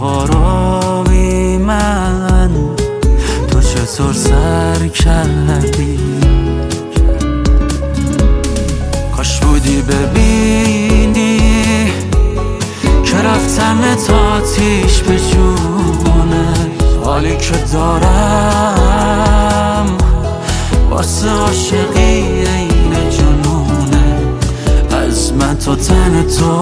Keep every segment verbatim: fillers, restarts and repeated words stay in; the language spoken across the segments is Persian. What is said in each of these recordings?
ها رو بی من تو چطور سر کردی؟ کاش بودی ببینی که رفتم تا آتیش به جونه، حالی که دارم واسه عاشقی این جنونه. از من تا تن تو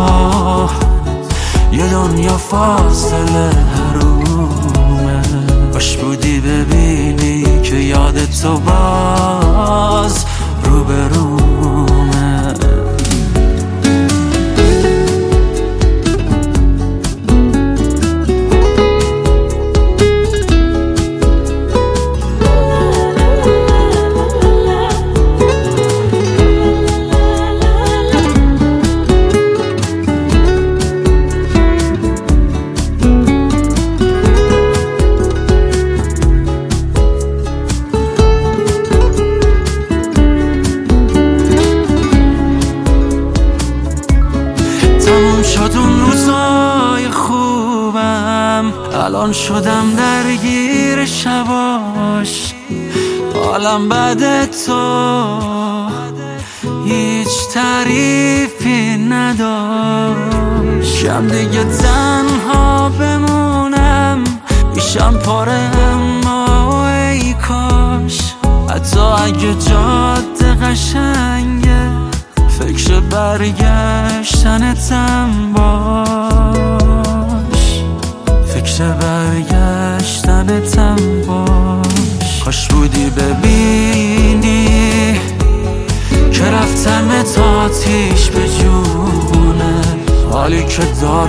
یه دنیا فاصله حرومه. کاش بودی ببینی که یاد تو باز روبرومه. شد اون روزای خوبم، الان شدم درگیر شباش. حالم بعد تو هیچ تعریفی نداشت. کم دیگه تنها بمونم، میشم پاره اما ای کاش حتی اگه جاده قشنگه فکر برگشتنتم باش، فکر برگشتنتم باش. کاش بودی ببینی که رفتم تا آتیش به جونه، حالی که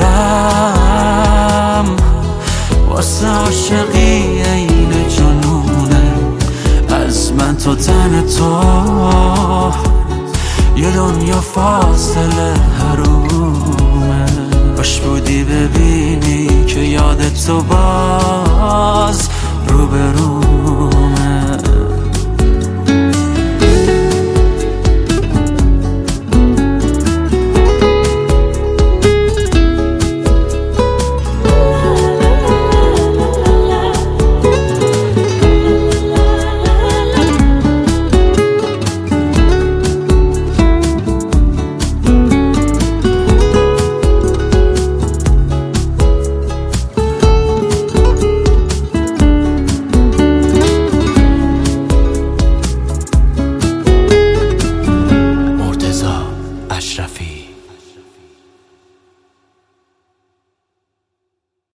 دارم واسه عاشقی این جنونه. از من تا تن تو یه دنیا فاصله حرومه. کاش بودی ببینی که یاد تو باز روبرومه.